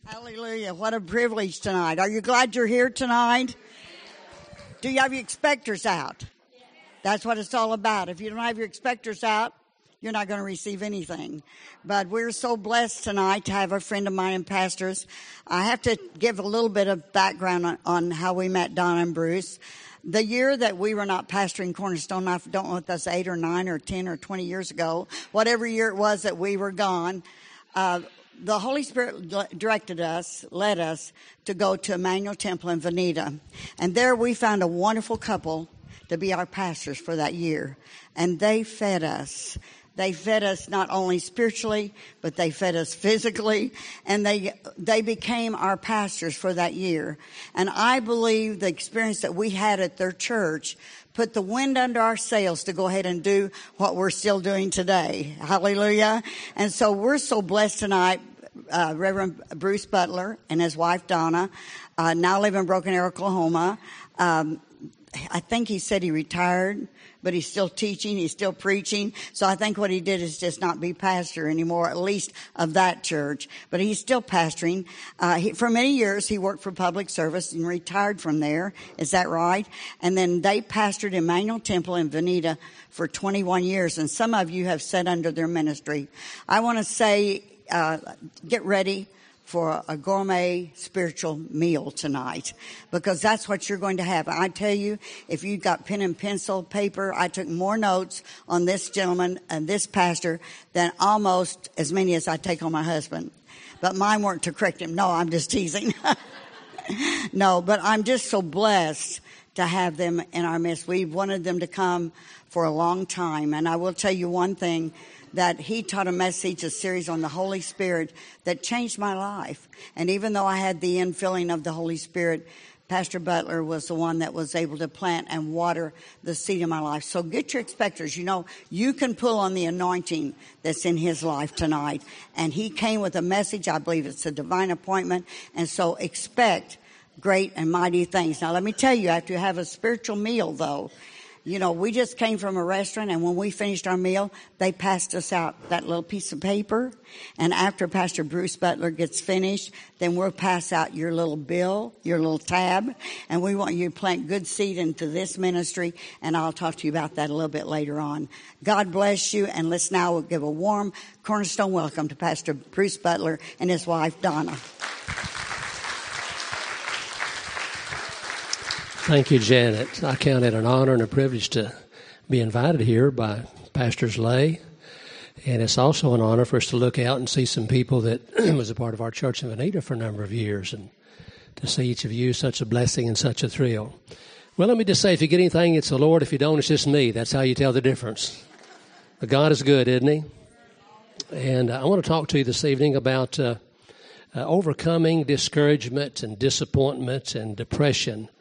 Hallelujah. What a privilege tonight. Are you glad you're here tonight? Do you have your expectors out? That's what it's all about. If you don't have your expectors out, you're not going to receive anything. But we're so blessed tonight to have a friend of mine and pastors. I have to give a little bit of background on how we met Donna and Bruce. The year that we were not pastoring Cornerstone, I don't know if that's 8 or 9 or 10 or 20 years ago, whatever year it was that we were gone, the Holy Spirit led us to go to Emmanuel Temple in Veneta. And there we found a wonderful couple to be our pastors for that year. And they fed us. They fed us not only spiritually, but they fed us physically. And they became our pastors for that year. And I believe the experience that we had at their church put the wind under our sails to go ahead and do what we're still doing today. Hallelujah. And so we're so blessed tonight. Reverend Bruce Butler and his wife Donna now live in Broken Arrow, Oklahoma. I think he said he retired, but he's still teaching, he's still preaching. So I think what he did is just not be pastor anymore, at least of that church. But he's still pastoring. For many years, he worked for public service and retired from there. Is that right? And then they pastored Emmanuel Temple in Veneta for 21 years. And some of you have sat under their ministry. I want to say, get ready for a gourmet spiritual meal tonight, because that's what you're going to have. I tell you, if you've got pen and pencil, paper, I took more notes on this gentleman and this pastor than almost as many as I take on my husband. But mine weren't to correct him. No, I'm just teasing. No, but I'm just so blessed to have them in our midst. We've wanted them to come for a long time. And I will tell you one thing, that he taught a series on the Holy Spirit that changed my life. And even though I had the infilling of the Holy Spirit, Pastor Butler was the one that was able to plant and water the seed in my life. So get your expectors. You know, you can pull on the anointing that's in his life tonight. And he came with a message. I believe it's a divine appointment. And so expect great and mighty things. Now, let me tell you, after you have a spiritual meal, though, you know, we just came from a restaurant, and when we finished our meal, they passed us out that little piece of paper. And after Pastor Bruce Butler gets finished, then we'll pass out your little bill, your little tab. And we want you to plant good seed into this ministry, and I'll talk to you about that a little bit later on. God bless you, and let's now give a warm Cornerstone welcome to Pastor Bruce Butler and his wife, Donna. Thank you, Janet. I count it an honor and a privilege to be invited here by Pastors Lay. And it's also an honor for us to look out and see some people that was a part of our church in Veneta for a number of years. And to see each of you, such a blessing and such a thrill. Well, let me just say, if you get anything, it's the Lord. If you don't, it's just me. That's how you tell the difference. But God is good, isn't he? And I want to talk to you this evening about overcoming discouragement and disappointment and depression.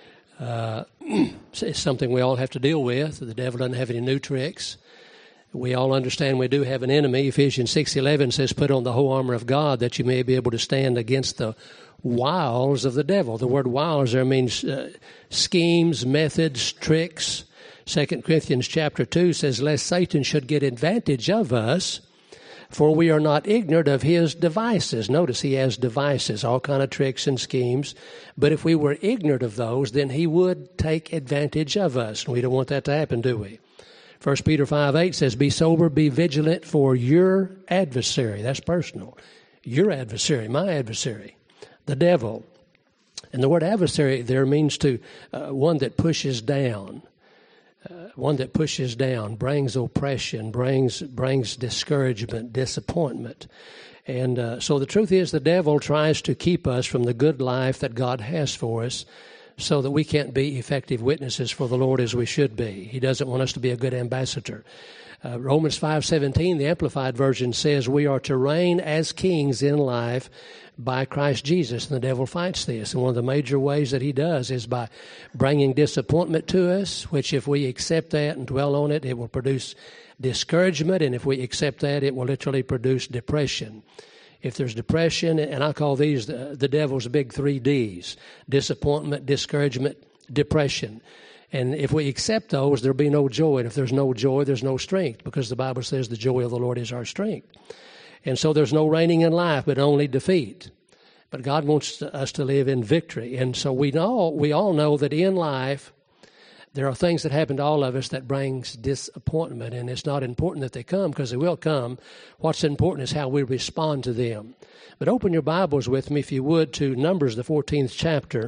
It's something we all have to deal with. The devil doesn't have any new tricks. We all understand we do have an enemy. Ephesians 6:11 says, put on the whole armor of God that you may be able to stand against the wiles of the devil. The word wiles there means schemes, methods, tricks. 2 Corinthians chapter 2 says, lest Satan should get advantage of us, for we are not ignorant of his devices. Notice he has devices, all kind of tricks and schemes. But if we were ignorant of those, then he would take advantage of us. And we don't want that to happen, do we? 1 Peter 5:8 says, be sober, be vigilant, for your adversary. That's personal. Your adversary, my adversary, the devil. And the word adversary there means to one that pushes down. One that pushes down, brings oppression, brings discouragement, disappointment. And so the truth is the devil tries to keep us from the good life that God has for us so that we can't be effective witnesses for the Lord as we should be. He doesn't want us to be a good ambassador. Romans 5:17, the Amplified Version says we are to reign as kings in life by Christ Jesus. And the devil fights this. And one of the major ways that he does is by bringing disappointment to us, which if we accept that and dwell on it, it will produce discouragement. And if we accept that, it will literally produce depression. If there's depression, and I call these the devil's big 3 Ds, disappointment, discouragement, depression. And if we accept those, there'll be no joy. And if there's no joy, there's no strength, because the Bible says the joy of the Lord is our strength. And so there's no reigning in life, but only defeat. But God wants us to live in victory. And so we all know that in life, there are things that happen to all of us that brings disappointment, and it's not important that they come, because they will come. What's important is how we respond to them. But open your Bibles with me, if you would, to Numbers, the 14th chapter.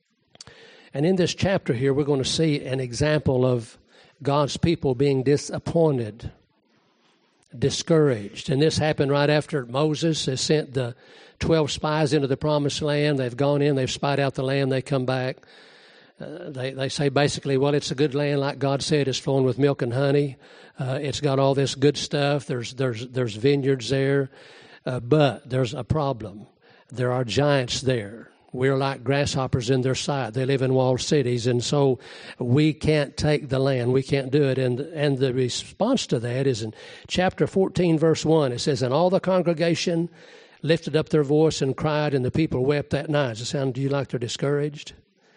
And in this chapter here, we're going to see an example of God's people being disappointed, discouraged. And this happened right after Moses has sent the 12 spies into the promised land. They've gone in, they've spied out the land, they come back. They say basically, well, it's a good land, like God said, it's flowing with milk and honey. It's got all this good stuff. There's vineyards there, but there's a problem. There are giants there. We're like grasshoppers in their sight. They live in walled cities, and so we can't take the land. We can't do it. And the response to that is in chapter 14, verse 1. It says, "And all the congregation lifted up their voice and cried, and the people wept that night." Does it sound to you like they're discouraged?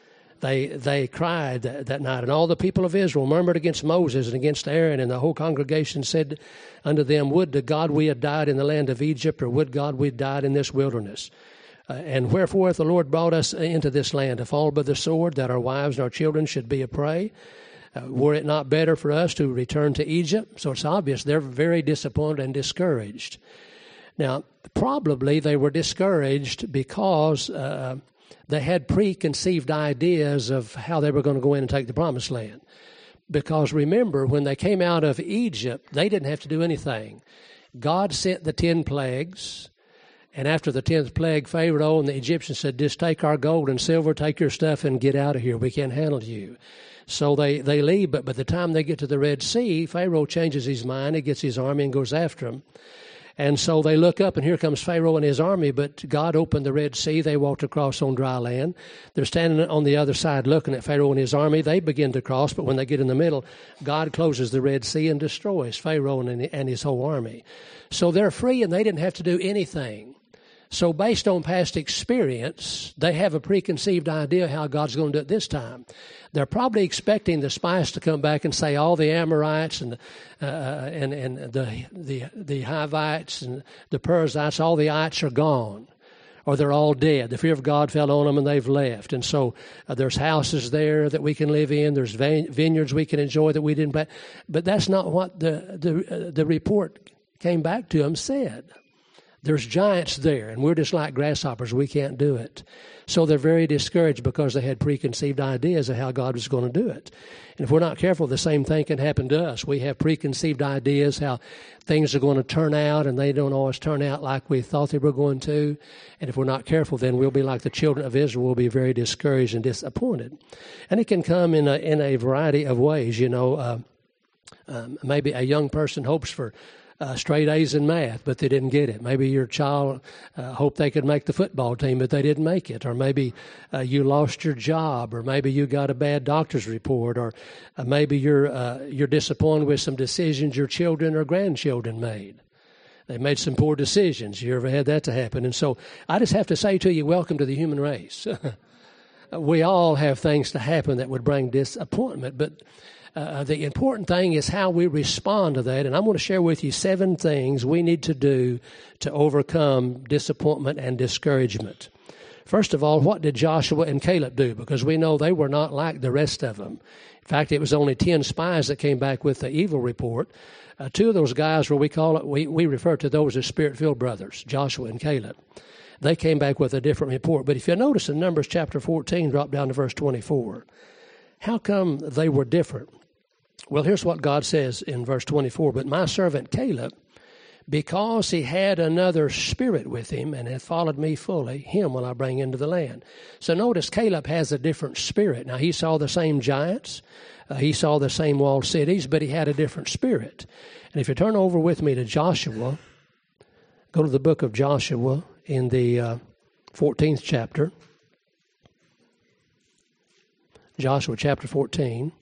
They cried that night. "And all the people of Israel murmured against Moses and against Aaron, and the whole congregation said unto them, Would to God we had died in the land of Egypt, or would God we had died in this wilderness. And wherefore hath the Lord brought us into this land, to fall by the sword, that our wives and our children should be a prey? Were it not better for us to return to Egypt?" So it's obvious they're very disappointed and discouraged. Now, probably they were discouraged because they had preconceived ideas of how they were going to go in and take the promised land. Because remember, when they came out of Egypt, they didn't have to do anything. God sent the 10 plagues, and after the 10th plague, Pharaoh and the Egyptians said, "Just take our gold and silver, take your stuff, and get out of here. We can't handle you." So they leave, but by the time they get to the Red Sea, Pharaoh changes his mind. He gets his army and goes after them. And so they look up, and here comes Pharaoh and his army, but God opened the Red Sea. They walked across on dry land. They're standing on the other side looking at Pharaoh and his army. They begin to cross, but when they get in the middle, God closes the Red Sea and destroys Pharaoh and his whole army. So they're free, and they didn't have to do anything. So based on past experience, they have a preconceived idea how God's going to do it this time. They're probably expecting the spies to come back and say all the Amorites and the Hivites and the Perizzites, all the ites are gone, or they're all dead. The fear of God fell on them and they've left. And so there's houses there that we can live in. There's vineyards we can enjoy that we didn't plant. But that's not what the report came back to them said. There's giants there, and we're just like grasshoppers. We can't do it. So they're very discouraged because they had preconceived ideas of how God was going to do it. And if we're not careful, the same thing can happen to us. We have preconceived ideas how things are going to turn out, and they don't always turn out like we thought they were going to. And if we're not careful, then we'll be like the children of Israel. We'll be very discouraged and disappointed. And it can come in a variety of ways. You know, maybe a young person hopes for straight A's in math, but they didn't get it. Maybe your child hoped they could make the football team, but they didn't make it. Or maybe you lost your job, or maybe you got a bad doctor's report, or maybe you're disappointed with some decisions your children or grandchildren made. They made some poor decisions. You ever had that to happen? And so I just have to say to you, welcome to the human race. We all have things to happen that would bring disappointment, but the important thing is how we respond to that. And I'm going to share with you 7 things we need to do to overcome disappointment and discouragement. First of all, what did Joshua and Caleb do? Because we know they were not like the rest of them. In fact, it was only 10 spies that came back with the evil report. 2 of those guys we refer to those as spirit-filled brothers, Joshua and Caleb. They came back with a different report. But if you notice in Numbers chapter 14, drop down to verse 24, how come they were different? Well, here's what God says in verse 24. "But my servant Caleb, because he had another spirit with him and had followed me fully, him will I bring into the land." So notice Caleb has a different spirit. Now, he saw the same giants. He saw the same walled cities, but he had a different spirit. And if you turn over with me to Joshua, go to the book of Joshua in the 14th chapter. Joshua chapter 14.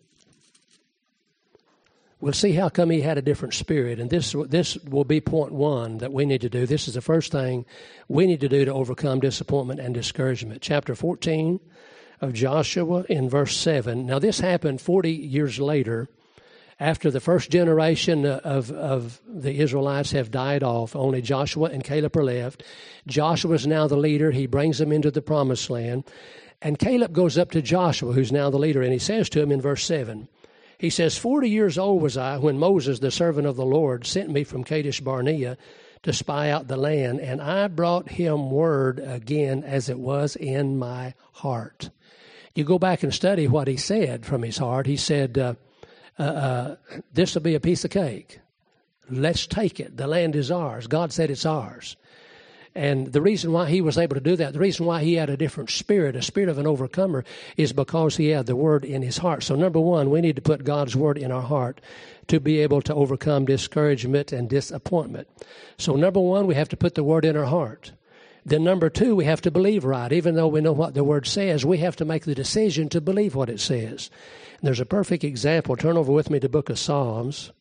We'll see how come he had a different spirit. And this will be point 1 that we need to do. This is the first thing we need to do to overcome disappointment and discouragement. Chapter 14 of Joshua in verse 7. Now, this happened 40 years later After the first generation of the Israelites have died off, only Joshua and Caleb are left. Joshua is now the leader. He brings them into the promised land. And Caleb goes up to Joshua, who's now the leader, and he says to him in verse 7, he says, 40 years old was I when Moses, the servant of the Lord, sent me from Kadesh Barnea to spy out the land, and I brought him word again as it was in my heart. You go back and study what he said from his heart. He said, this will be a piece of cake. Let's take it. The land is ours. God said it's ours. And the reason why he was able to do that, the reason why he had a different spirit, a spirit of an overcomer, is because he had the word in his heart. So number one, we need to put God's word in our heart to be able to overcome discouragement and disappointment. So number one, we have to put the word in our heart. Then number two, we have to believe right. Even though we know what the word says, we have to make the decision to believe what it says. And there's a perfect example. Turn over with me to the book of Psalms.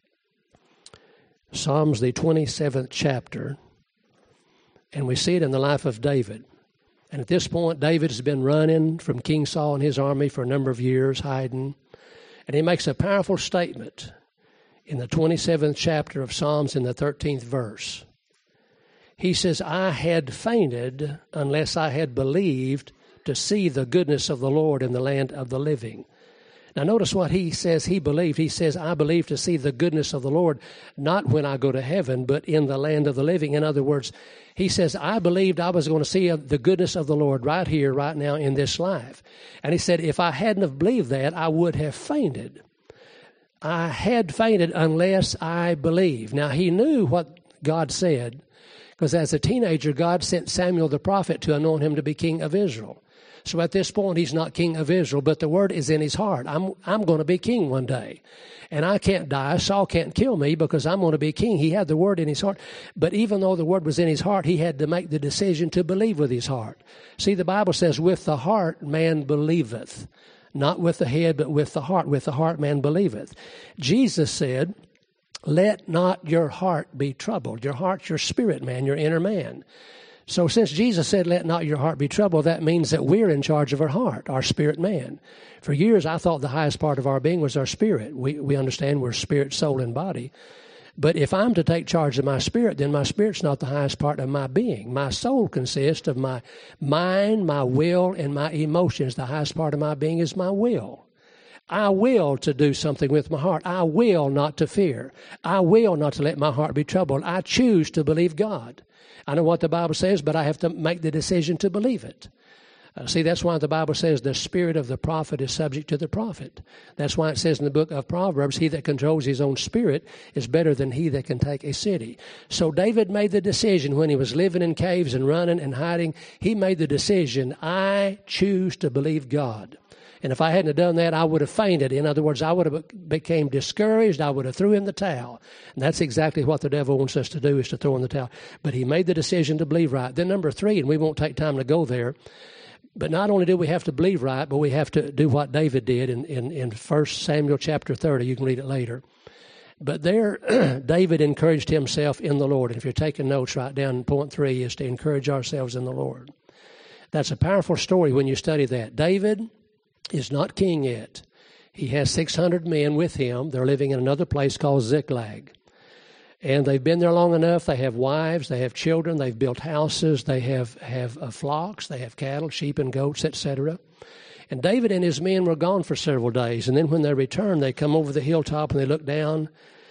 Psalms, the 27th chapter. And we see it in the life of David. And at this point, David has been running from King Saul and his army for a number of years, hiding. And he makes a powerful statement in the 27th chapter of Psalms in the 13th verse. He says, I had fainted unless I had believed to see the goodness of the Lord in the land of the living. Now notice what he says he believed. He says, I believe to see the goodness of the Lord, not when I go to heaven, but in the land of the living. In other words, he says, I believed I was going to see the goodness of the Lord right here, right now in this life. And he said, if I hadn't have believed that, I would have fainted. I had fainted unless I believed. Now he knew what God said, because as a teenager, God sent Samuel the prophet to anoint him to be king of Israel. So at this point, he's not king of Israel, but the word is in his heart. I'm going to be king one day. And I can't die. Saul can't kill me because I'm going to be king. He had the word in his heart. But even though the word was in his heart, he had to make the decision to believe with his heart. See, the Bible says, with the heart man believeth. Not with the head, but with the heart. With the heart man believeth. Jesus said, let not your heart be troubled. Your heart's your spirit man, your inner man. So since Jesus said, let not your heart be troubled, that means that we're in charge of our heart, our spirit man. For years, I thought the highest part of our being was our spirit. We understand we're spirit, soul, and body. But if I'm to take charge of my spirit, then my spirit's not the highest part of my being. My soul consists of my mind, my will, and my emotions. The highest part of my being is my will. I will to do something with my heart. I will not to fear. I will not to let my heart be troubled. I choose to believe God. I know what the Bible says, but I have to make the decision to believe it. See, that's why the Bible says the spirit of the prophet is subject to the prophet. That's why it says in the book of Proverbs, he that controls his own spirit is better than he that can take a city. So David made the decision when he was living in caves and running and hiding. He made the decision, I choose to believe God. And if I hadn't have done that, I would have fainted. In other words, I would have became discouraged. I would have threw in the towel. And that's exactly what the devil wants us to do, is to throw in the towel. But he made the decision to believe right. Then number three, and we won't take time to go there, but not only do we have to believe right, but we have to do what David did in 1 Samuel chapter 30. You can read it later. But there, David encouraged himself in the Lord. And if you're taking notes, write down point 3 is to encourage ourselves in the Lord. That's a powerful story when you study that. David is not king yet. He has 600 men with him. They're living in another place called Ziklag. And they've been there long enough. They have wives, they have children, they've built houses, they have flocks, they have cattle, sheep and goats, etc. And David and his men were gone for several days. And then when they return, they come over the hilltop and they look down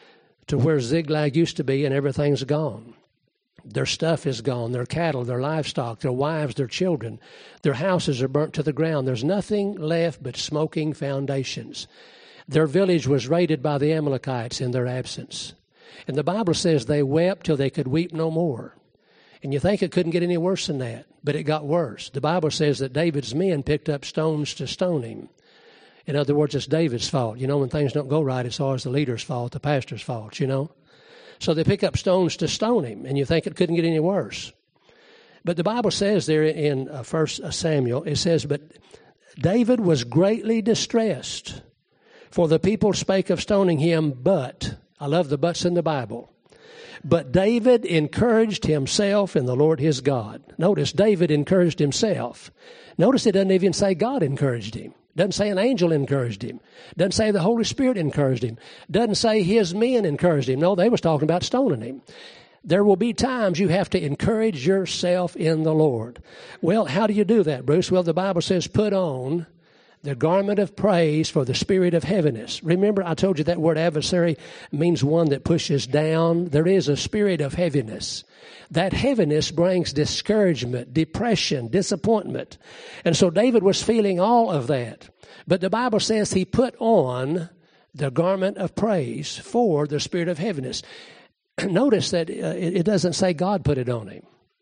to where Ziklag used to be, and everything's gone. Their stuff is gone, their cattle, their livestock, their wives, their children. Their houses are burnt to the ground. There's nothing left but smoking foundations. Their village was raided by the Amalekites in their absence. And the Bible says they wept till they could weep no more. And you think it couldn't get any worse than that, but it got worse. The Bible says that David's men picked up stones to stone him. In other words, it's David's fault. You know, when things don't go right, it's always the leader's fault, the pastor's fault, you know. So they pick up stones to stone him, and you think it couldn't get any worse. But the Bible says there in 1 Samuel, it says, but David was greatly distressed, for the people spake of stoning him, but, I love the buts in the Bible, but David encouraged himself in the Lord his God. Notice, David encouraged himself. Notice it doesn't even say God encouraged him. Doesn't say an angel encouraged him. Doesn't say the Holy Spirit encouraged him. Doesn't say his men encouraged him. No, they was talking about stoning him. There will be times you have to encourage yourself in the Lord. Well, how do you do that, Bruce? Well, the Bible says put on the garment of praise for the spirit of heaviness. Remember, I told you that word adversary means one that pushes down. There is a spirit of heaviness. That heaviness brings discouragement, depression, disappointment. And so David was feeling all of that. But the Bible says he put on the garment of praise for the spirit of heaviness. Notice that it doesn't say God put it on him.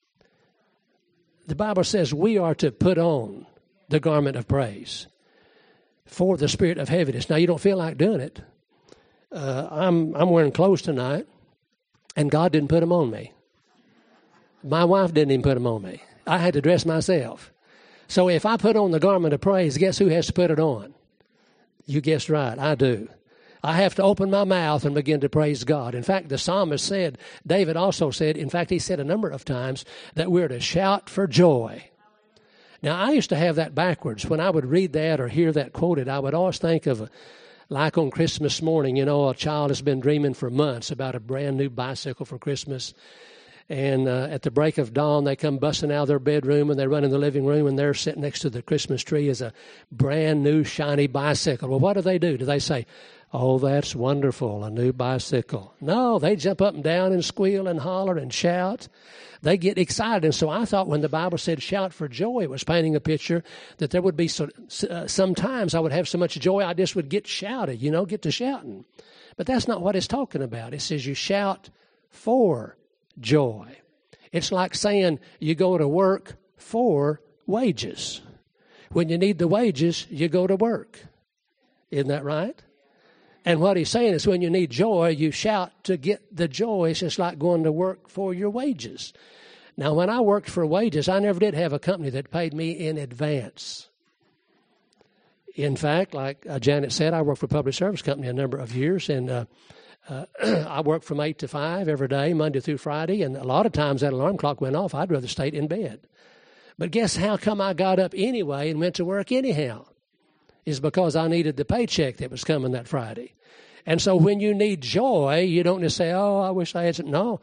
The Bible says we are to put on the garment of praise for the spirit of heaviness. Now, you don't feel like doing it. I'm wearing clothes tonight, and God didn't put them on me. My wife didn't even put them on me. I had to dress myself. So if I put on the garment of praise, guess who has to put it on? You guessed right, I do. I have to open my mouth and begin to praise God. In fact, the psalmist said, David also said, in fact, he said a number of times that we're to shout for joy. Now, I used to have that backwards. When I would read that or hear that quoted, I would always think of, like on Christmas morning, you know, a child has been dreaming for months about a brand new bicycle for Christmas. And at the break of dawn, they come busting out of their bedroom and they run in the living room, and there sitting next to the Christmas tree is a brand new shiny bicycle. Well, what do? Do they say, oh, that's wonderful, a new bicycle? No, they jump up and down and squeal and holler and shout. They get excited. And so I thought when the Bible said shout for joy, it was painting a picture that there would be sometimes I would have so much joy I just would get shouted, you know, get to shouting. But that's not what it's talking about. It says you shout for joy. It's like saying you go to work for wages. When you need the wages, you go to work. Isn't that right? And what he's saying is when you need joy, you shout to get the joy. It's just like going to work for your wages. Now, when I worked for wages, I never did have a company that paid me in advance. In fact, like Janet said, I worked for a public service company a number of years, and I worked from 8 to 5 every day, Monday through Friday, and a lot of times that alarm clock went off, I'd rather stay in bed. But guess how come I got up anyway and went to work anyhow? Is because I needed the paycheck that was coming that Friday. And so when you need joy, you don't just say, oh, I wish I had some. No,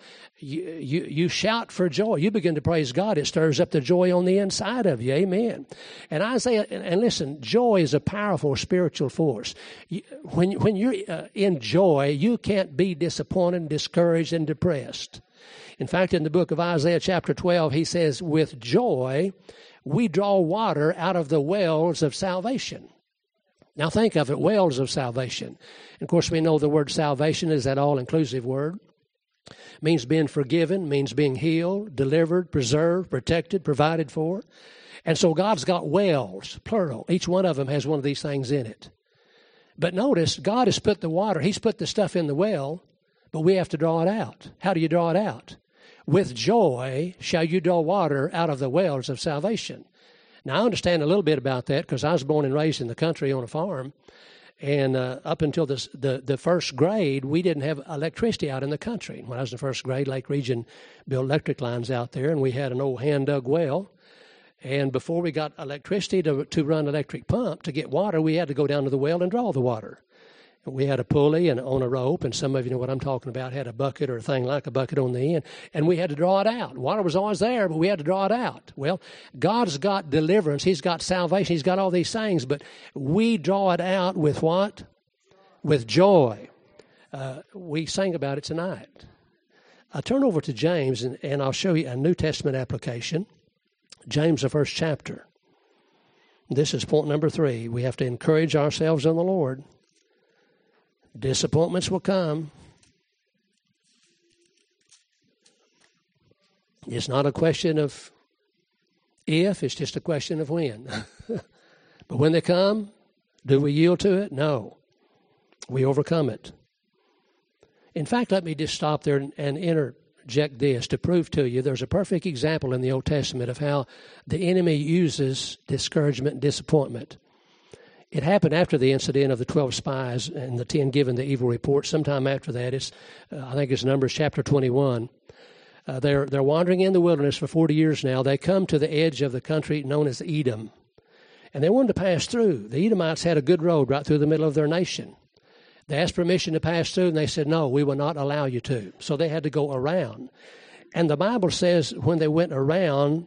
you shout for joy. You begin to praise God. It stirs up the joy on the inside of you. Amen. And Isaiah, and listen, joy is a powerful spiritual force. When you're in joy, you can't be disappointed, discouraged, and depressed. In fact, in the book of Isaiah chapter 12, he says, with joy, we draw water out of the wells of salvation. Now think of it, wells of salvation. And of course, we know the word salvation is that all-inclusive word. It means being forgiven, means being healed, delivered, preserved, protected, provided for. And so God's got wells, plural. Each one of them has one of these things in it. But notice, God has put the water, he's put the stuff in the well, but we have to draw it out. How do you draw it out? With joy shall you draw water out of the wells of salvation. Now, I understand a little bit about that because I was born and raised in the country on a farm. And up until the first grade, we didn't have electricity out in the country. When I was in first grade, Lake Region built electric lines out there, and we had an old hand-dug well. And before we got electricity to run electric pump, to get water, we had to go down to the well and draw the water. We had a pulley and on a rope, and some of you know what I'm talking about, had a bucket or a thing like a bucket on the end, and we had to draw it out. Water was always there, but we had to draw it out. Well, God's got deliverance. He's got salvation. He's got all these things, but we draw it out with what? With joy. We sang about it tonight. I turn over to James, and I'll show you a New Testament application. James, the first chapter. This is point number 3. We have to encourage ourselves in the Lord. Disappointments will come. It's not a question of if, it's just a question of when. But when they come, do we yield to it? No. We overcome it. In fact, let me just stop there and interject this to prove to you there's a perfect example in the Old Testament of how the enemy uses discouragement and disappointment. It happened after the incident of the 12 spies and the 10 given the evil report. Sometime after that, I think it's Numbers chapter 21. They're wandering in the wilderness for 40 years now. They come to the edge of the country known as Edom. And they wanted to pass through. The Edomites had a good road right through the middle of their nation. They asked permission to pass through, and they said, no, we will not allow you to. So they had to go around. And the Bible says when they went around,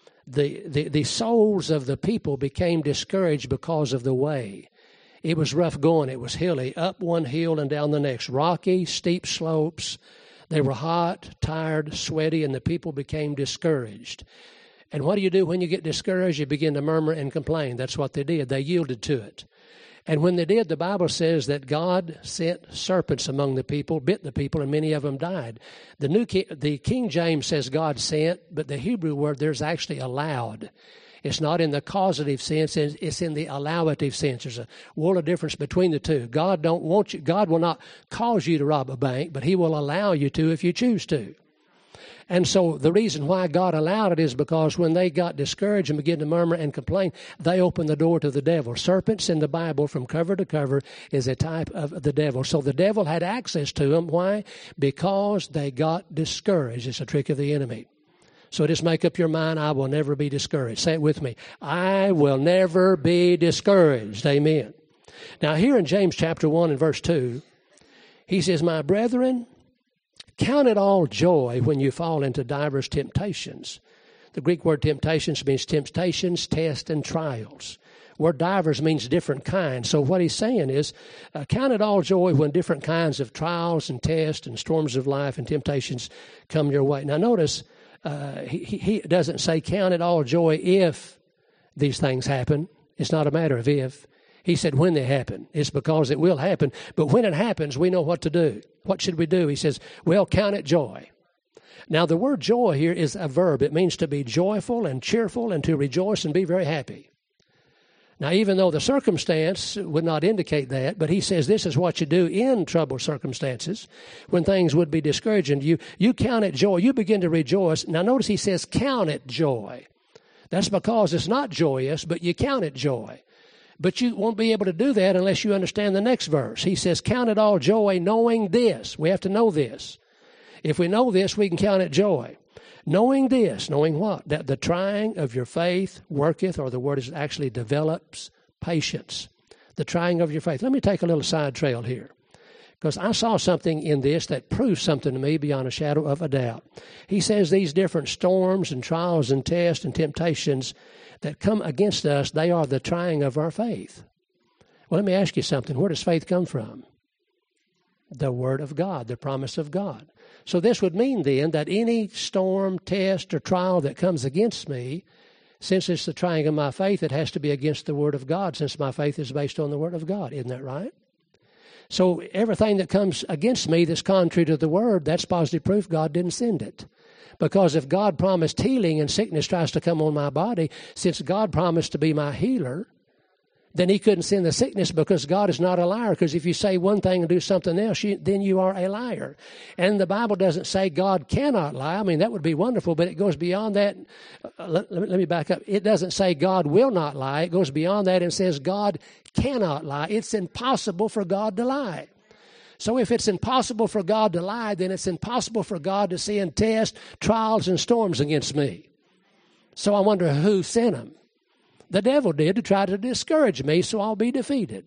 the souls of the people became discouraged because of the way. It was rough going. It was hilly, up one hill and down the next, rocky, steep slopes. They were hot, tired, sweaty, and the people became discouraged. And what do you do when you get discouraged? You begin to murmur and complain. That's what they did. They yielded to it. And when they did, the Bible says that God sent serpents among the people, bit the people, and many of them died. The King James says God sent, but the Hebrew word there's actually allowed. It's not in the causative sense, it's in the allowative sense. There's a world of difference between the two. God will not cause you to rob a bank, but he will allow you to if you choose to. And so the reason why God allowed it is because when they got discouraged and began to murmur and complain, they opened the door to the devil. Serpents in the Bible from cover to cover is a type of the devil. So the devil had access to them. Why? Because they got discouraged. It's a trick of the enemy. So just make up your mind, I will never be discouraged. Say it with me. I will never be discouraged. Amen. Now here in James chapter 1 and verse 2, he says, my brethren, count it all joy when you fall into divers temptations. The Greek word temptations means temptations, tests, and trials. Word divers means different kinds. So what he's saying is, count it all joy when different kinds of trials and tests and storms of life and temptations come your way. Now notice, he doesn't say count it all joy if these things happen. It's not a matter of if. He said when they happen. It's because it will happen. But when it happens, we know what to do. What should we do? He says, well, count it joy. Now, the word joy here is a verb. It means to be joyful and cheerful and to rejoice and be very happy. Now, even though the circumstance would not indicate that, but he says this is what you do in troubled circumstances when things would be discouraging. You count it joy. You begin to rejoice. Now, notice he says count it joy. That's because it's not joyous, but you count it joy. But you won't be able to do that unless you understand the next verse. He says, count it all joy, knowing this. We have to know this. If we know this, we can count it joy. Knowing this, knowing what? That the trying of your faith worketh, or the word is actually develops patience. The trying of your faith. Let me take a little side trail here, because I saw something in this that proves something to me beyond a shadow of a doubt. He says these different storms and trials and tests and temptations that come against us, they are the trying of our faith. Well, let me ask you something. Where does faith come from? The Word of God, the promise of God. So this would mean then that any storm, test, or trial that comes against me, since it's the trying of my faith, it has to be against the Word of God, since my faith is based on the Word of God. Isn't that right? So everything that comes against me that's contrary to the Word, that's positive proof God didn't send it. Because if God promised healing and sickness tries to come on my body, since God promised to be my healer, then he couldn't send the sickness, because God is not a liar. Because if you say one thing and do something else, then you are a liar. And the Bible doesn't say God cannot lie. I mean, that would be wonderful, but it goes beyond that. Let me back up. It doesn't say God will not lie. It goes beyond that and says God cannot lie. It's impossible for God to lie. So if it's impossible for God to lie, then it's impossible for God to send tests, trials, and storms against me. So I wonder who sent them. The devil did, to try to discourage me so I'll be defeated.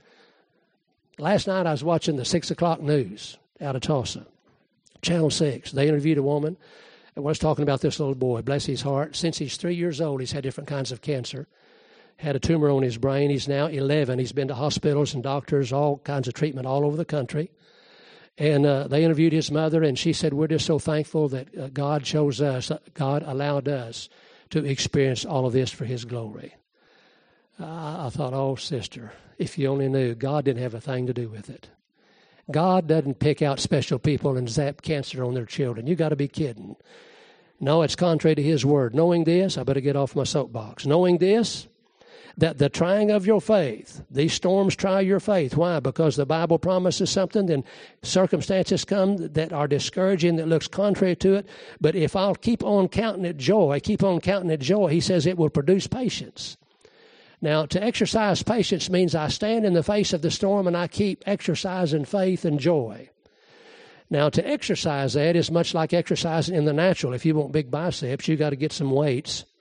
Last night I was watching the 6 o'clock news out of Tulsa, Channel 6. They interviewed a woman and was talking about this little boy, bless his heart. Since he's 3 years old, he's had different kinds of cancer. Had a tumor on his brain. He's now 11. He's been to hospitals and doctors, all kinds of treatment all over the country. And they interviewed his mother, and she said, we're just so thankful that God chose us, God allowed us to experience all of this for his glory. I thought, oh, sister, if you only knew, God didn't have a thing to do with it. God doesn't pick out special people and zap cancer on their children. You got to be kidding. No, it's contrary to his word. Knowing this, I better get off my soapbox. Knowing this, that the trying of your faith, these storms try your faith. Why? Because the Bible promises something, then circumstances come that are discouraging, that looks contrary to it. But if I'll keep on counting it joy, he says it will produce patience. Now, to exercise patience means I stand in the face of the storm and I keep exercising faith and joy. Now, to exercise that is much like exercising in the natural. If you want big biceps, you got to get some weights.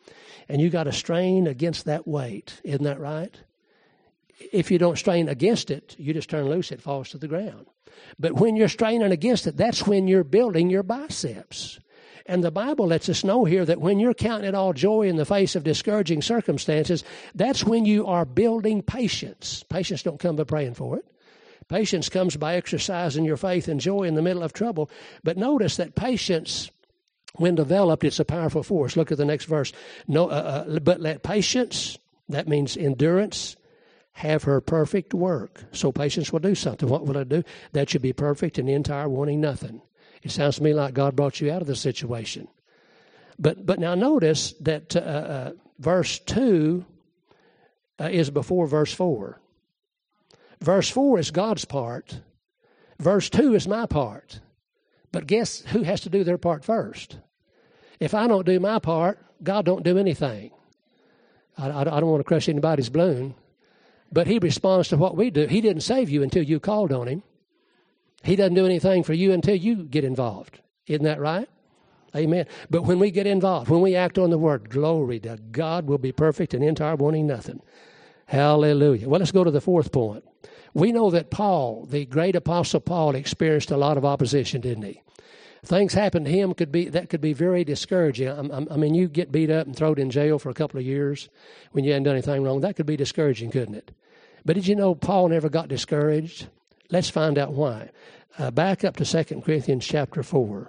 And you got to strain against that weight. Isn't that right? If you don't strain against it, you just turn loose, it falls to the ground. But when you're straining against it, that's when you're building your biceps. And the Bible lets us know here that when you're counting it all joy in the face of discouraging circumstances, that's when you are building patience. Patience don't come by praying for it. Patience comes by exercising your faith and joy in the middle of trouble. But notice that patience, when developed, it's a powerful force. Look at the next verse. But let patience, that means endurance, have her perfect work. So patience will do something. What will it do? That should be perfect and entire, wanting nothing. It sounds to me like God brought you out of the situation. But now notice that verse 2 is before verse 4. Verse 4 is God's part. Verse 2 is my part. But guess who has to do their part first? If I don't do my part, God don't do anything. I don't want to crush anybody's balloon. But he responds to what we do. He didn't save you until you called on him. He doesn't do anything for you until you get involved. Isn't that right? Amen. But when we get involved, when we act on the word, glory to God, will be perfect and entire, wanting nothing. Hallelujah. Well, let's go to the fourth point. We know that Paul, the great apostle Paul, experienced a lot of opposition, didn't he? Things happened to him that could be very discouraging. I mean, you get beat up and thrown in jail for a couple of years when you hadn't done anything wrong. That could be discouraging, couldn't it? But did you know Paul never got discouraged? Let's find out why. Back up to 2 Corinthians chapter 4.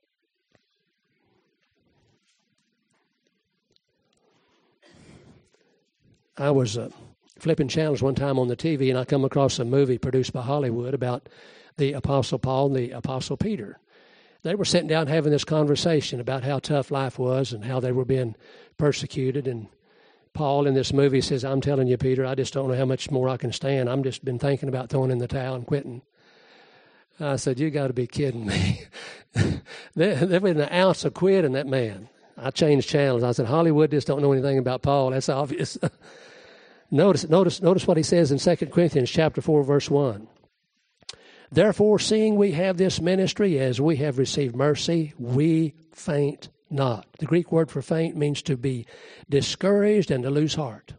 I was flipping channels one time on the TV, and I come across a movie produced by Hollywood about the Apostle Paul and the Apostle Peter. They were sitting down having this conversation about how tough life was and how they were being persecuted. And Paul in this movie says, I'm telling you, Peter, I just don't know how much more I can stand. I'm just been thinking about throwing in the towel and quitting. I said, you got to be kidding me. There was an ounce of quit in that man. I changed channels. I said, Hollywood just don't know anything about Paul. That's obvious. Notice what he says in 2 Corinthians chapter 4, verse 1. Therefore, seeing we have this ministry, as we have received mercy, we faint not. The Greek word for faint means to be discouraged and to lose heart.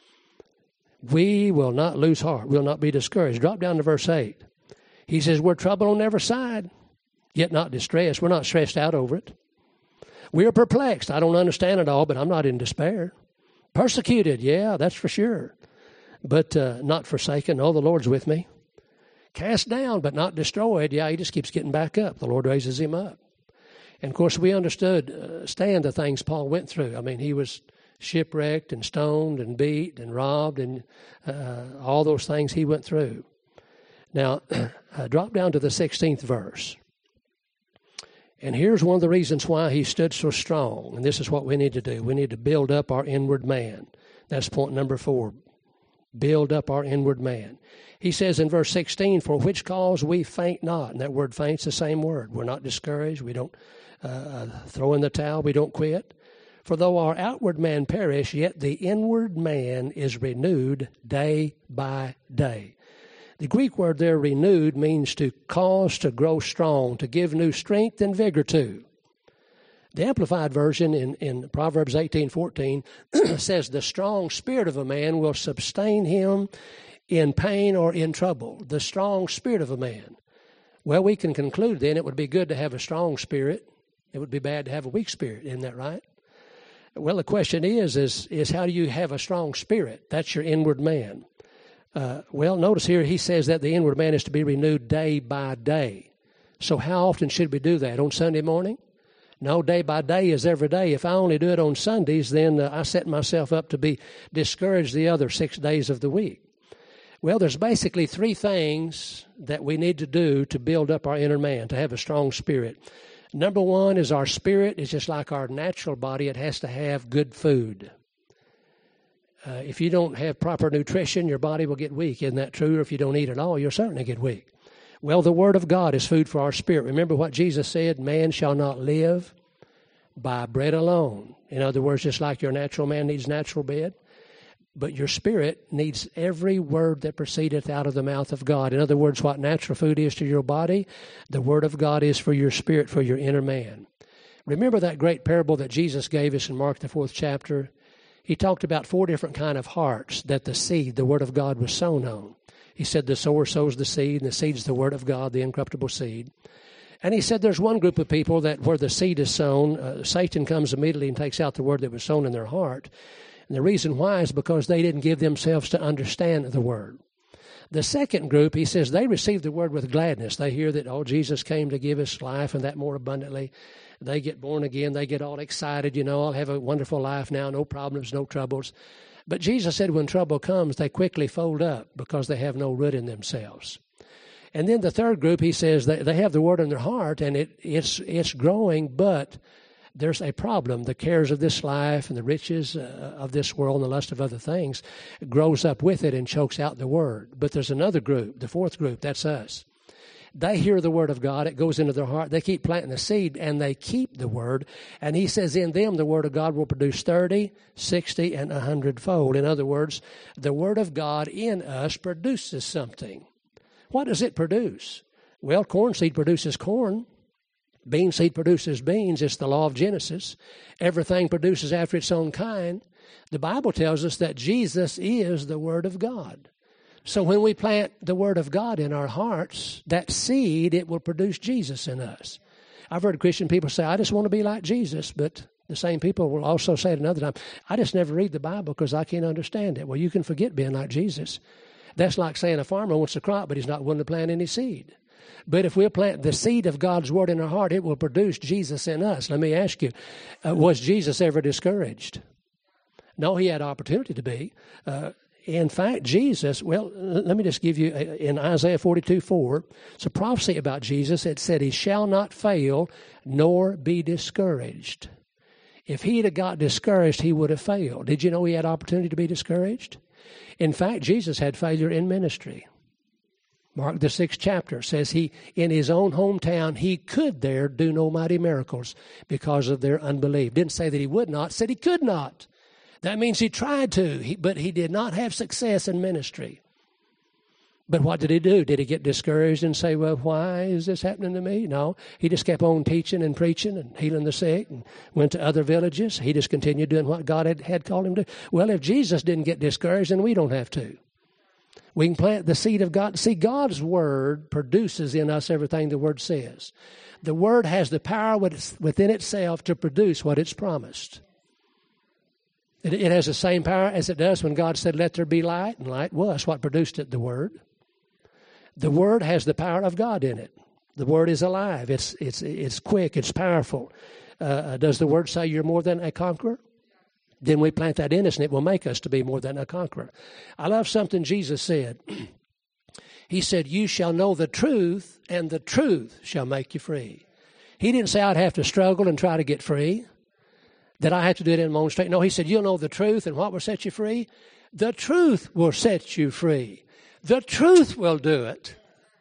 We will not lose heart. We'll not be discouraged. Drop down to verse 8. He says, we're troubled on every side, yet not distressed. We're not stressed out over it. We are perplexed. I don't understand it all, but I'm not in despair. Persecuted, yeah, that's for sure. But not forsaken. Oh, the Lord's with me. Cast down, but not destroyed. Yeah, he just keeps getting back up. The Lord raises him up. And, of course, we understand the things Paul went through. I mean, he was shipwrecked and stoned and beat and robbed and all those things he went through. Now, drop down to the 16th verse. And here's one of the reasons why he stood so strong. And this is what we need to do. We need to build up our inward man. That's point number 4. Build up our inward man. He says in verse 16, for which cause we faint not. And that word faint's the same word. We're not discouraged. We don't throw in the towel. We don't quit. For though our outward man perish, yet the inward man is renewed day by day. The Greek word there, renewed, means to cause to grow strong, to give new strength and vigor to. The Amplified Version in Proverbs 18:14 says, the strong spirit of a man will sustain him in pain or in trouble. The strong spirit of a man. Well, we can conclude then it would be good to have a strong spirit. It would be bad to have a weak spirit. Isn't that right? Well, the question is how do you have a strong spirit? That's your inward man. Well, notice here he says that the inward man is to be renewed day by day. So how often should we do that? On Sunday morning? No, day by day is every day. If I only do it on Sundays, then I set myself up to be discouraged the other 6 days of the week. Well, there's basically 3 things that we need to do to build up our inner man, to have a strong spirit. Number 1 is our spirit is just like our natural body. It has to have good food. If you don't have proper nutrition, your body will get weak. Isn't that true? Or if you don't eat at all, you'll certainly get weak. Well, the Word of God is food for our spirit. Remember what Jesus said, man shall not live by bread alone. In other words, just like your natural man needs natural bread, but your spirit needs every word that proceedeth out of the mouth of God. In other words, what natural food is to your body, the Word of God is for your spirit, for your inner man. Remember that great parable that Jesus gave us in Mark the 4th chapter? he talked about 4 different kind of hearts that the seed, the Word of God, was sown on. He said the sower sows the seed, and the seed is the Word of God, the incorruptible seed. And he said there's one group of people that where the seed is sown, Satan comes immediately and takes out the word that was sown in their heart. And the reason why is because they didn't give themselves to understand the word. The second group, he says, they receive the word with gladness. They hear that, oh, Jesus came to give us life and that more abundantly. They get born again. They get all excited. I'll have a wonderful life now, no problems, no troubles. But Jesus said when trouble comes, they quickly fold up because they have no root in themselves. And then the third group, he says, they have the word in their heart, and it's growing, but there's a problem. The cares of this life and the riches of this world and the lust of other things grows up with it and chokes out the word. But there's another group, the fourth group, that's us. They hear the word of God. It goes into their heart. They keep planting the seed, and they keep the word. And he says in them the word of God will produce 30, 60, and 100-fold. In other words, the word of God in us produces something. What does it produce? Well, corn seed produces corn. Bean seed produces beans. It's the law of Genesis. Everything produces after its own kind. The Bible tells us that Jesus is the Word of God. So when we plant the Word of God in our hearts, that seed, it will produce Jesus in us. I've heard Christian people say, I just want to be like Jesus, but the same people will also say at another time, I just never read the Bible because I can't understand it. Well, you can forget being like Jesus. That's like saying a farmer wants a crop, but he's not willing to plant any seed. But if we plant the seed of God's word in our heart, it will produce Jesus in us. Let me ask you, was Jesus ever discouraged? No, he had opportunity to be. In fact, Jesus, well, let me just give you, in Isaiah 42:4, it's a prophecy about Jesus. It said, he shall not fail nor be discouraged. If he had got discouraged, he would have failed. Did you know he had opportunity to be discouraged? In fact, Jesus had failure in ministry. Mark the 6th chapter says he, in his own hometown, he could there do no mighty miracles because of their unbelief. Didn't say that he would not, said he could not. That means he tried to, but he did not have success in ministry. But what did he do? Did he get discouraged and say, well, why is this happening to me? No, he just kept on teaching and preaching and healing the sick and went to other villages. He just continued doing what God had called him to do. Well, if Jesus didn't get discouraged, then we don't have to. We can plant the seed of God. See, God's word produces in us everything the word says. The word has the power within itself to produce what it's promised. It has the same power as it does when God said, let there be light, and light was. What produced it? The word. The word has the power of God in it. The word is alive. It's quick. It's powerful. Does the word say you're more than a conqueror? Then we plant that in us, and it will make us to be more than a conqueror. I love something Jesus said. He said, you shall know the truth, and the truth shall make you free. He didn't say I'd have to struggle and try to get free, that I have to do it in my own strength. No, he said, you'll know the truth, and what will set you free? The truth will set you free. The truth will do it.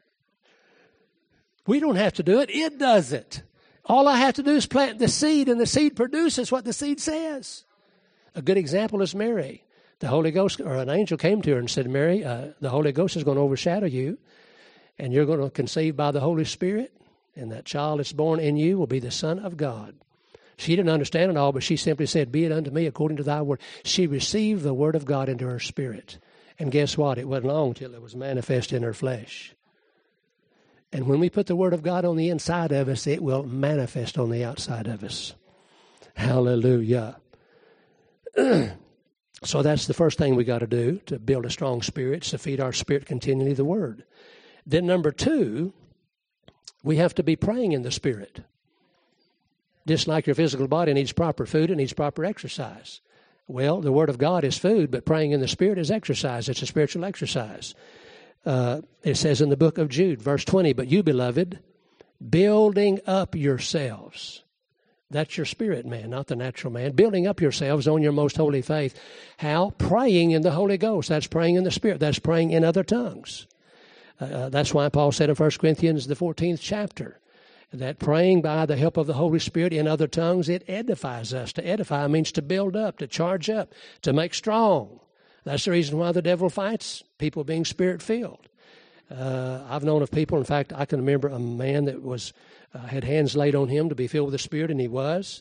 We don't have to do it. It does it. All I have to do is plant the seed, and the seed produces what the seed says. A good example is Mary. The Holy Ghost, or an angel came to her and said, Mary, the Holy Ghost is going to overshadow you, and you're going to conceive by the Holy Spirit, and that child that's born in you will be the Son of God. She didn't understand it all, but she simply said, be it unto me according to thy word. She received the word of God into her spirit. And guess what? It wasn't long till it was manifest in her flesh. And when we put the word of God on the inside of us, it will manifest on the outside of us. Hallelujah. So that's the first thing we got to do to build a strong spirit, to feed our spirit continually the word. Then number 2, we have to be praying in the spirit. Just like your physical body needs proper food, it needs proper exercise. Well, the word of God is food, but praying in the spirit is exercise. It's a spiritual exercise. It says in the book of Jude, verse 20, but you, beloved, building up yourselves. That's your spirit man, not the natural man. Building up yourselves on your most holy faith. How? Praying in the Holy Ghost. That's praying in the Spirit. That's praying in other tongues. That's why Paul said in 1 Corinthians, the 14th chapter, that praying by the help of the Holy Spirit in other tongues, it edifies us. To edify means to build up, to charge up, to make strong. That's the reason why the devil fights people being Spirit-filled. I've known of people, in fact, I can remember a man that was had hands laid on him to be filled with the Spirit, and he was.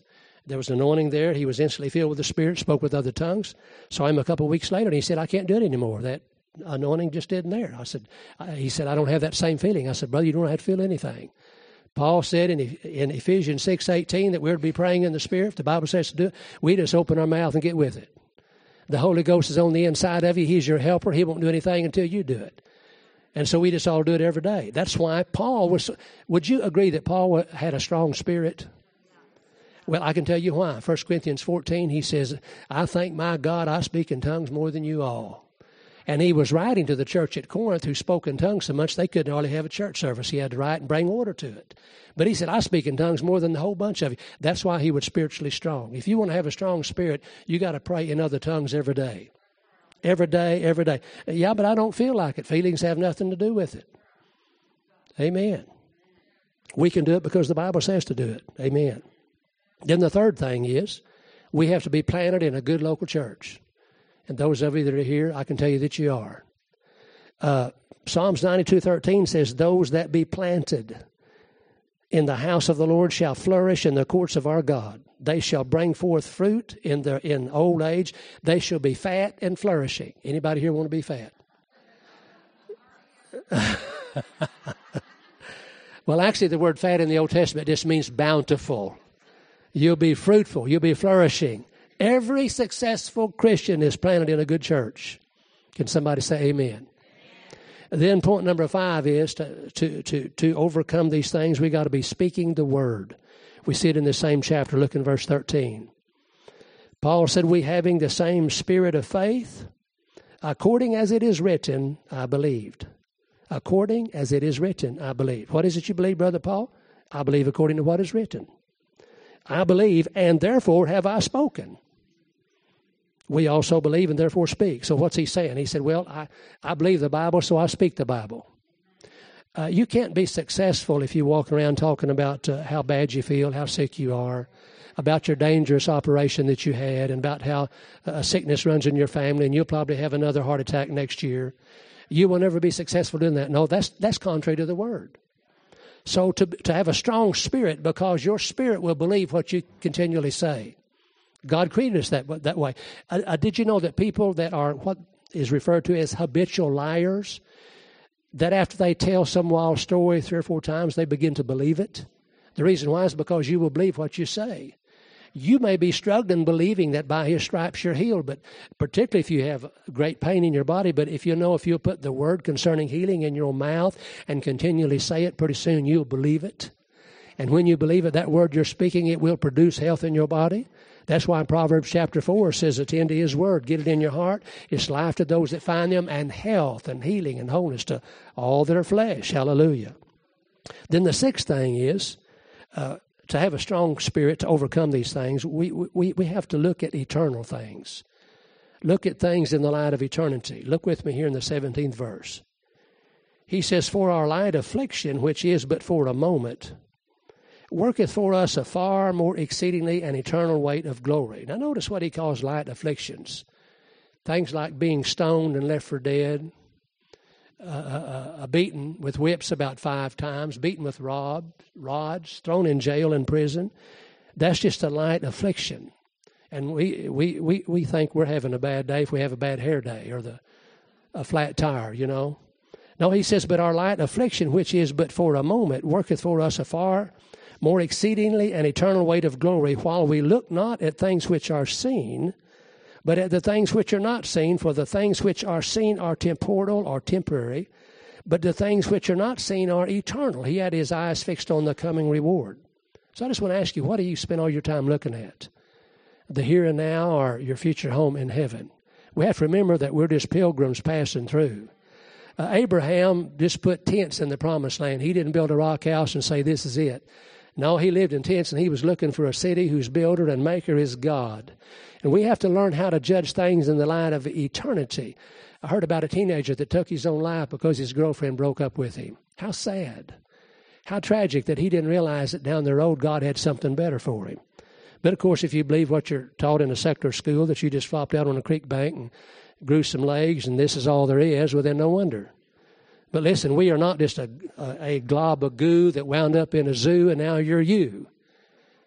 There was an anointing there. He was instantly filled with the Spirit, spoke with other tongues. Saw him a couple of weeks later, and he said, I can't do it anymore. That anointing just isn't there. He said, I don't have that same feeling. I said, brother, you don't have to feel anything. Paul said in Ephesians 6:18 that we're to be praying in the Spirit. If the Bible says to do it, we just open our mouth and get with it. The Holy Ghost is on the inside of you. He's your helper. He won't do anything until you do it. And so we just all do it every day. That's why Paul was, would you agree that Paul had a strong spirit? Well, I can tell you why. 1 Corinthians 14, he says, I thank my God I speak in tongues more than you all. And he was writing to the church at Corinth who spoke in tongues so much they couldn't hardly have a church service. He had to write and bring order to it. But he said, I speak in tongues more than the whole bunch of you. That's why he was spiritually strong. If you want to have a strong spirit, you got to pray in other tongues every day. Every day, every day. Yeah, but I don't feel like it. Feelings have nothing to do with it. Amen. We can do it because the Bible says to do it. Amen. Then the third thing is we have to be planted in a good local church. And those of you that are here, I can tell you that you are. Psalms 92:13 says, those that be planted in the house of the Lord shall flourish in the courts of our God. They shall bring forth fruit in old age. They shall be fat and flourishing. Anybody here want to be fat? Well, actually, the word fat in the Old Testament just means bountiful. You'll be fruitful. You'll be flourishing. Every successful Christian is planted in a good church. Can somebody say amen? Then point number 5 is to overcome these things, we got to be speaking the word. We see it in the same chapter. Look in verse 13. Paul said, we having the same spirit of faith, according as it is written, I believed. According as it is written, I believe. What is it you believe, Brother Paul? I believe according to what is written. I believe, and therefore have I spoken. We also believe and therefore speak. So what's he saying? He said, well, I believe the Bible, so I speak the Bible. You can't be successful if you walk around talking about how bad you feel, how sick you are, about your dangerous operation that you had, and about how a sickness runs in your family, and you'll probably have another heart attack next year. You will never be successful doing that. No, that's contrary to the Word. So to have a strong spirit, because your spirit will believe what you continually say. God created us that way. Did you know that people that are what is referred to as habitual liars, that after they tell some wild story 3 or 4 times, they begin to believe it? The reason why is because you will believe what you say. You may be struggling believing that by His stripes you're healed, but particularly if you have great pain in your body. But if you'll put the word concerning healing in your mouth and continually say it, pretty soon you'll believe it. And when you believe it, that word you're speaking, it will produce health in your body. That's why Proverbs chapter 4 says, attend to His word, get it in your heart. It's life to those that find them, and health and healing and wholeness to all that are flesh. Hallelujah. Then the 6th thing is, to have a strong spirit to overcome these things, we have to look at eternal things. Look at things in the light of eternity. Look with me here in the 17th verse. He says, for our light affliction, which is but for a moment, worketh for us a far more exceedingly and eternal weight of glory. Now notice what he calls light afflictions. Things like being stoned and left for dead, beaten with whips about 5 times, beaten with rods, thrown in jail and prison. That's just a light affliction. And we think we're having a bad day if we have a bad hair day or a flat tire, you know. No, he says, but our light affliction, which is but for a moment, worketh for us a far more exceedingly and eternal weight of glory, while we look not at things which are seen, but at the things which are not seen. For the things which are seen are temporal or temporary, but the things which are not seen are eternal. He had his eyes fixed on the coming reward. So I just want to ask you, what do you spend all your time looking at? The here and now, or your future home in heaven? We have to remember that we're just pilgrims passing through. Abraham just put tents in the promised land. He didn't build a rock house and say, this is it. No, he lived in tents, and he was looking for a city whose builder and maker is God. And we have to learn how to judge things in the light of eternity. I heard about a teenager that took his own life because his girlfriend broke up with him. How sad. How tragic that he didn't realize that down the road God had something better for him. But, of course, if you believe what you're taught in a secular school, that you just flopped out on a creek bank and grew some legs and this is all there is, well, then no wonder. But listen, we are not just a glob of goo that wound up in a zoo and now you're you.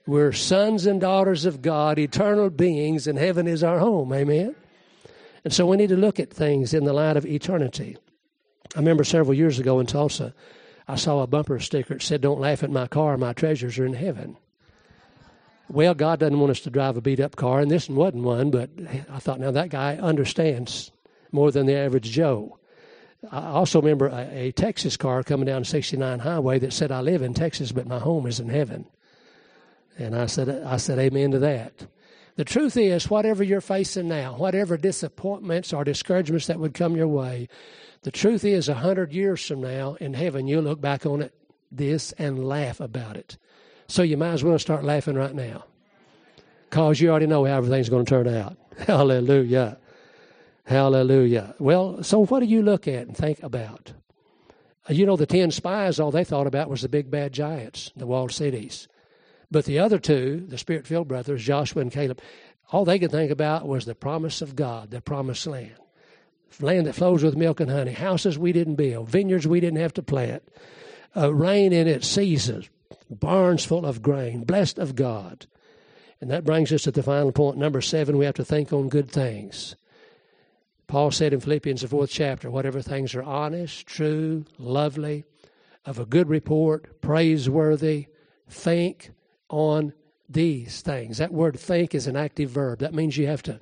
We're sons and daughters of God, eternal beings, and heaven is our home. Amen? And so we need to look at things in the light of eternity. I remember several years ago in Tulsa, I saw a bumper sticker that said, "Don't laugh at my car, my treasures are in heaven." Well, God doesn't want us to drive a beat-up car, and this one wasn't one, but I thought, now that guy understands more than the average Joe. I also remember a Texas car coming down 69 highway that said, "I live in Texas, but my home is in heaven." And I said, amen to that. The truth is, whatever you're facing now, whatever disappointments or discouragements that would come your way, the truth is 100 years from now in heaven, you'll look back on it this and laugh about it. So you might as well start laughing right now, because you already know how everything's going to turn out. Hallelujah. Hallelujah. Well, so what do you look at and think about? You know, the 10 spies, all they thought about was the big bad giants, the walled cities. But the other two, the Spirit-filled brothers, Joshua and Caleb, all they could think about was the promise of God, the promised land. Land that flows with milk and honey, houses we didn't build, vineyards we didn't have to plant, rain in its seasons, barns full of grain, blessed of God. And that brings us to the final point, number 7, we have to think on good things. Paul said in Philippians, the 4th chapter, whatever things are honest, true, lovely, of a good report, praiseworthy, think on these things. That word think is an active verb. That means you have to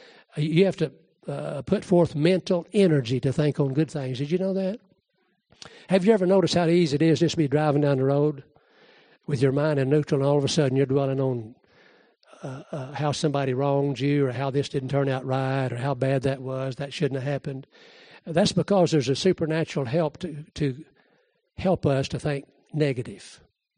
put forth mental energy to think on good things. Did you know that? Have you ever noticed how easy it is just to be driving down the road with your mind in neutral, and all of a sudden you're dwelling on how somebody wronged you, or how this didn't turn out right, or how bad that was, that shouldn't have happened? That's because there's a supernatural help to help us to think negative.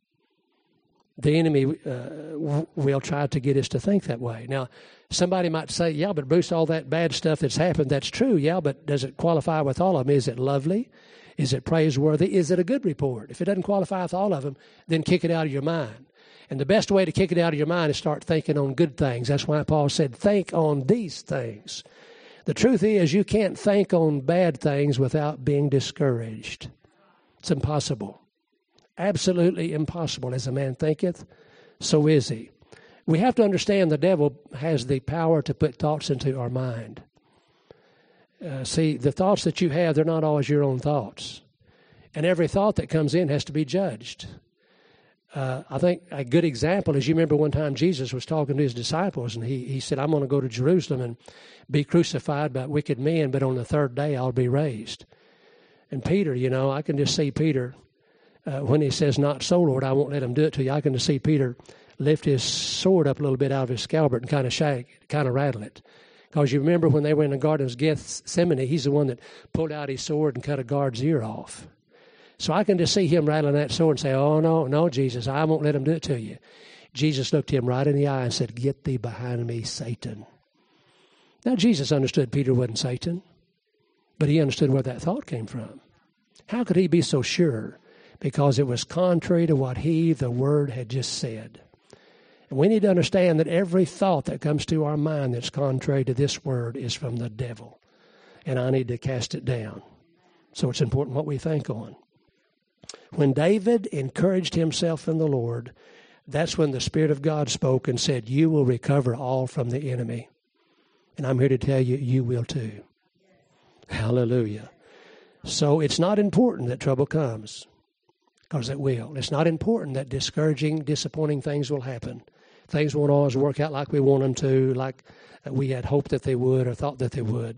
The enemy will try to get us to think that way. Now, somebody might say, yeah, but Bruce, all that bad stuff that's happened, that's true. Yeah, but does it qualify with all of them? Is it lovely? Is it praiseworthy? Is it a good report? If it doesn't qualify with all of them, then kick it out of your mind. And the best way to kick it out of your mind is start thinking on good things. That's why Paul said, think on these things. The truth is, you can't think on bad things without being discouraged. It's impossible. Absolutely impossible. As a man thinketh, so is he. We have to understand the devil has the power to put thoughts into our mind. See, the thoughts that you have, they're not always your own thoughts. And every thought that comes in has to be judged. I think a good example is, you remember one time Jesus was talking to his disciples, and he said, I'm going to go to Jerusalem and be crucified by wicked men, but on the third day I'll be raised. And Peter, you know, I can just see Peter. When he says, not so, Lord, I won't let him do it to you, I can just see Peter lift his sword up a little bit out of his scabbard and kind of shake, kind of rattle it. Because you remember when they were in the Garden of Gethsemane, he's the one that pulled out his sword and cut a guard's ear off. So I can just see him rattling that sword and say, oh, no, Jesus, I won't let him do it to you. Jesus looked him right in the eye and said, get thee behind me, Satan. Now, Jesus understood Peter wasn't Satan, but he understood where that thought came from. How could he be so sure? Because it was contrary to what he, the Word, had just said. And we need to understand that every thought that comes to our mind that's contrary to this Word is from the devil. And I need to cast it down. So it's important what we think on. When David encouraged himself in the Lord, that's when the Spirit of God spoke and said, you will recover all from the enemy. And I'm here to tell you, you will too. Hallelujah. So it's not important that trouble comes. Because it will. It's not important that discouraging, disappointing things will happen. Things won't always work out like we want them to, like we had hoped that they would or thought that they would.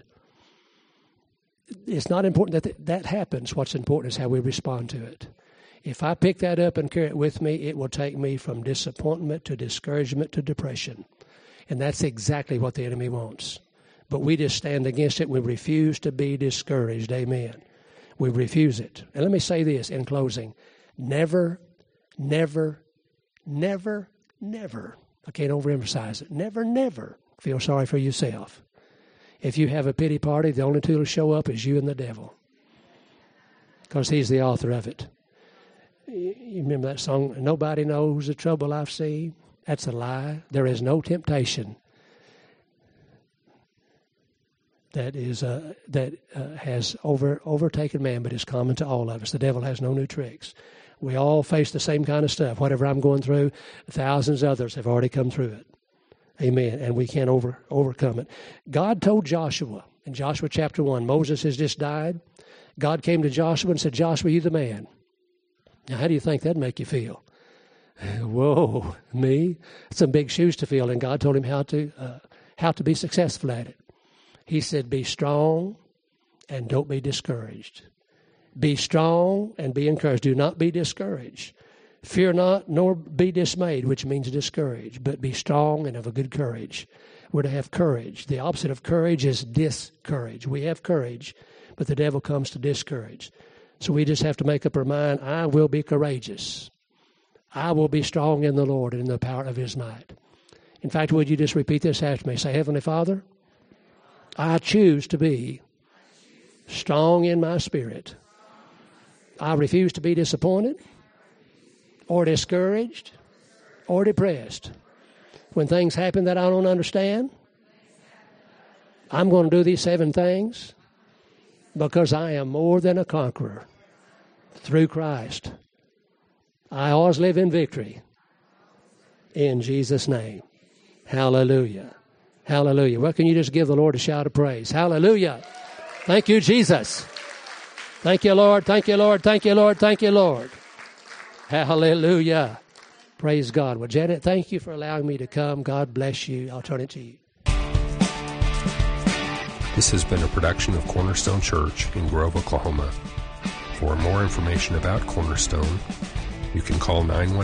It's not important that that happens. What's important is how we respond to it. If I pick that up and carry it with me, it will take me from disappointment to discouragement to depression. And that's exactly what the enemy wants. But we just stand against it. We refuse to be discouraged. Amen. We refuse it. And let me say this in closing. Never, never, never, never, I can't overemphasize it, never feel sorry for yourself. If you have a pity party, the only two who will show up is you and the devil. Because he's the author of it. You remember that song, nobody knows the trouble I've seen? That's a lie. There is no temptation that has overtaken man, but is common to all of us. The devil has no new tricks. We all face the same kind of stuff. Whatever I'm going through, thousands of others have already come through it. Amen. And we can't overcome it. God told Joshua in Joshua chapter 1, Moses has just died. God came to Joshua and said, Joshua, you the man. Now, how do you think that'd make you feel? Whoa, me? Some big shoes to fill. And God told him how to be successful at it. He said, be strong and don't be discouraged. Be strong and be encouraged. Do not be discouraged. Fear not, nor be dismayed, which means discouraged, but be strong and of a good courage. We're to have courage. The opposite of courage is discourage. We have courage, but the devil comes to discourage. So we just have to make up our mind, I will be courageous. I will be strong in the Lord and in the power of his might. In fact, would you just repeat this after me? Say, Heavenly Father, I choose to be strong in my spirit. I refuse to be disappointed or discouraged or depressed. When things happen that I don't understand, I'm going to do these 7 things because I am more than a conqueror through Christ. I always live in victory. In Jesus' name. Hallelujah. Hallelujah. Well, can you just give the Lord a shout of praise? Hallelujah. Thank you, Jesus. Thank you, Lord. Thank you, Lord. Thank you, Lord. Thank you, Lord. Hallelujah. Praise God. Well, Janet, thank you for allowing me to come. God bless you. I'll turn it to you. This has been a production of Cornerstone Church in Grove, Oklahoma. For more information about Cornerstone, you can call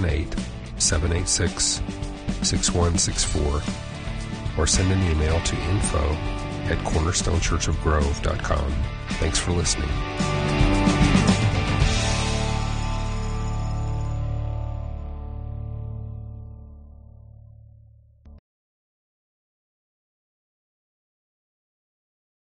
918-786-6164 or send an email to info@cornerstonechurchofgrove.com. Thanks for listening.